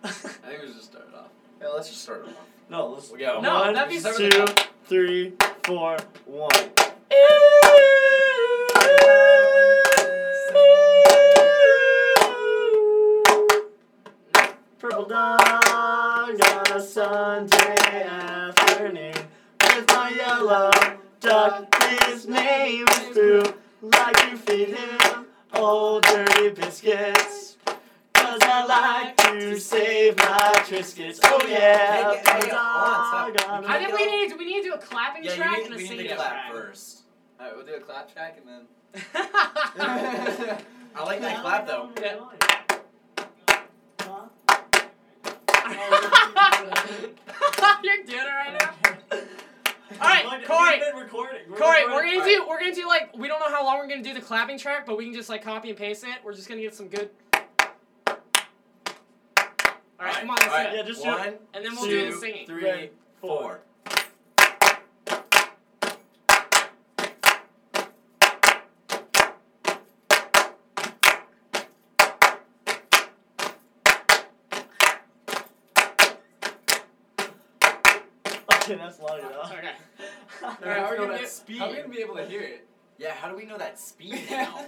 I think we should just start it off. Yeah, let's just start it off. No, let's go. No, One, that'd be 2, 3, 4, 1. Purple dog on a Sunday afternoon with my yellow duck. His name is Pooh. Like to feed him old dirty biscuits. 'Cause I like to save my Triscuits. Oh yeah, Hey, purple hold on, dog stop. on I a think we need to do a clapping Yeah, track you and a need, we singing need to clap track. first. Alright, we'll do a clap track and then. I like that clap though. Yeah. You're doing it right now. All right, Corey. We've been recording. Corey, we're gonna do like, we don't know how long we're gonna do the clapping track, but we can just like copy and paste it. We're just gonna get some good. All right, come on, let's do it. Yeah, just do it. 1, And then we'll 2, do the singing. 3, 4. Okay, that's long enough. Okay. How are we know gonna that be, speed. how are we gonna be able to hear it? Yeah, how do we know that speed now?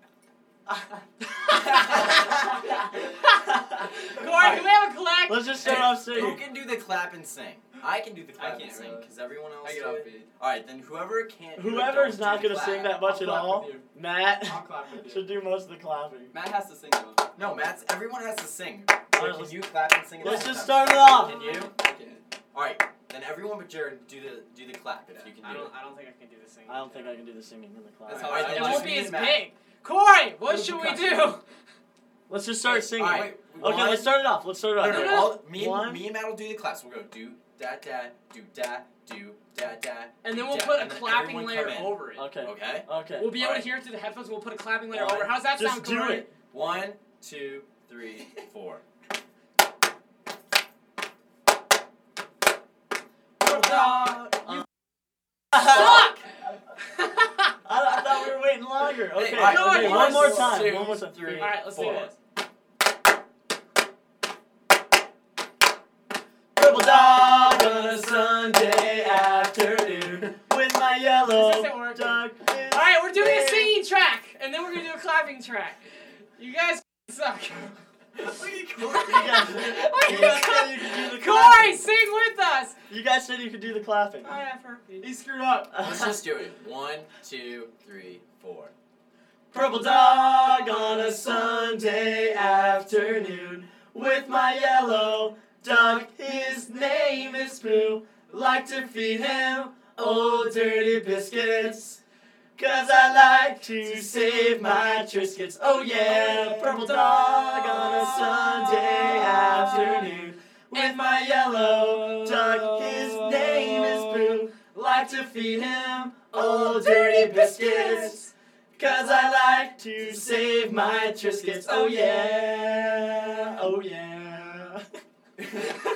Corey, can we have a collect? Let's just start off Who singing. can do the clap and sing? I can do the clap can't and sing really. because everyone else I get do off it. beat. Alright, then whoever can't do it, Whoever's don't not do the gonna sing clap. that much I'll at clap all, with you. Matt I'll clap with you. should do most of the clapping. Matt has to sing though. No, everyone has to sing. Alright, Can let's- you clap and sing at Let's the same just time? start it off. Can you? I can't. Alright, then everyone but Jared do the clap if you can do it. I don't think I can do the singing. I don't think I can do the singing in the clap. That's how Alright, It then won't just be me as and Matt. big. Corey, what No should we percussion. do? Let's just start singing. Alright, Okay, let's start it off. Let's start it off. No, No. all, me One. and Matt will do the claps. We'll go do da da do da do da da. And then we'll da, put a and then clapping everyone layer come in. over it. Okay. Okay. Okay. We'll be able to Alright. hear it through the headphones. We'll put a clapping layer Alright. over. How's that Just sound, do Corey? it. 1, 2, 3, 4. Dog. You I suck! thought we were waiting longer. Okay. Hey, alright, Okay. no, One more 1, time. 2, One more time. 3, Alright, let's do 4. this. Purple dog on a Sunday afternoon with my yellow This isn't working. duck. Alright, we're doing a singing track, and then we're gonna do a clapping track. You guys suck. You guys said you could do the Corey, clapping. sing with us! You guys said you could do the clapping. I have herpes. He screwed up. Let's just do it. 1, 2, 3, 4. Purple dog on a Sunday afternoon with my yellow duck. His name is Pooh. Like to feed him old dirty biscuits. 'Cause I like to save my Triscuits. Oh yeah, purple dog on a Sunday afternoon with my yellow duck. His name is Pooh. Like to feed him old dirty biscuits. 'Cause I like to save my Triscuits. Oh yeah, oh yeah.